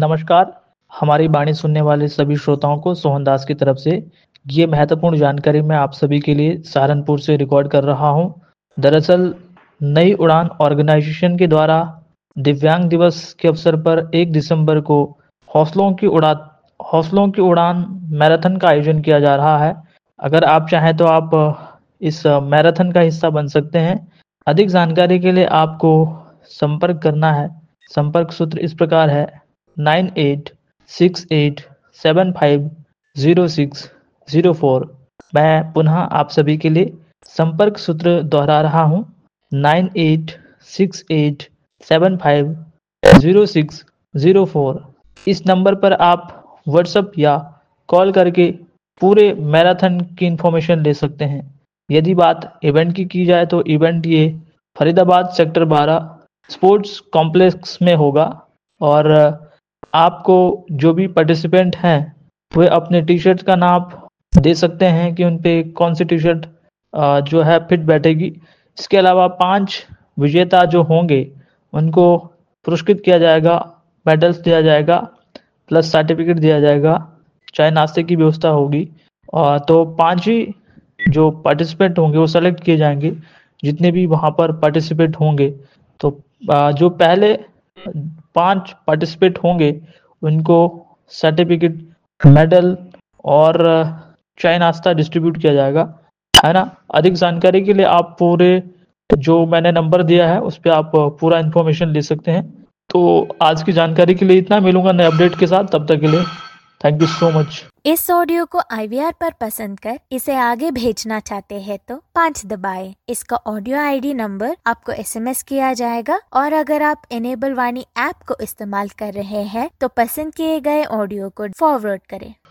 नमस्कार, हमारी वाणी सुनने वाले सभी श्रोताओं को सोहन दास की तरफ से ये महत्वपूर्ण जानकारी मैं आप सभी के लिए सहारनपुर से रिकॉर्ड कर रहा हूँ। दरअसल नई उड़ान ऑर्गेनाइजेशन के द्वारा दिव्यांग दिवस के अवसर पर 1 दिसंबर को हौसलों की उड़ान मैराथन का आयोजन किया जा रहा है। अगर आप चाहें तो आप इस मैराथन का हिस्सा बन सकते हैं। अधिक जानकारी के लिए आपको संपर्क करना है। संपर्क सूत्र इस प्रकार है 9868750604। मैं पुनः आप सभी के लिए संपर्क सूत्र दोहरा रहा हूँ 9868750604। इस नंबर पर आप व्हाट्सएप या कॉल करके पूरे मैराथन की इन्फॉर्मेशन ले सकते हैं। यदि बात इवेंट की जाए तो इवेंट ये फरीदाबाद सेक्टर 12 स्पोर्ट्स कॉम्प्लेक्स में होगा और आपको जो भी पार्टिसिपेंट हैं वे अपने टी शर्ट का नाप दे सकते हैं कि उन पे कौन सी टी शर्ट जो है फिट बैठेगी। इसके अलावा 5 विजेता जो होंगे उनको पुरस्कृत किया जाएगा, मेडल्स दिया जाएगा, प्लस सर्टिफिकेट दिया जाएगा, चाय नाश्ते की व्यवस्था होगी। तो 5 ही जो पार्टिसिपेंट होंगे वो सेलेक्ट किए जाएंगे जितने भी वहाँ पर पार्टिसिपेंट होंगे। तो जो पहले 5 पार्टिसिपेंट होंगे उनको सर्टिफिकेट, मेडल और चाय नाश्ता डिस्ट्रीब्यूट किया जाएगा, है ना। अधिक जानकारी के लिए आप पूरे जो मैंने नंबर दिया है उस पर आप पूरा इन्फॉर्मेशन ले सकते हैं। तो आज की जानकारी के लिए इतना, मिलूंगा नए अपडेट के साथ, तब तक के लिए थैंक यू सो मच। इस ऑडियो को IVR पर पसंद कर इसे आगे भेजना चाहते हैं तो 5 दबाएं। इसका ऑडियो ID नंबर आपको SMS किया जाएगा और अगर आप इनेबल वाणी ऐप को इस्तेमाल कर रहे हैं तो पसंद किए गए ऑडियो को फॉरवर्ड करें।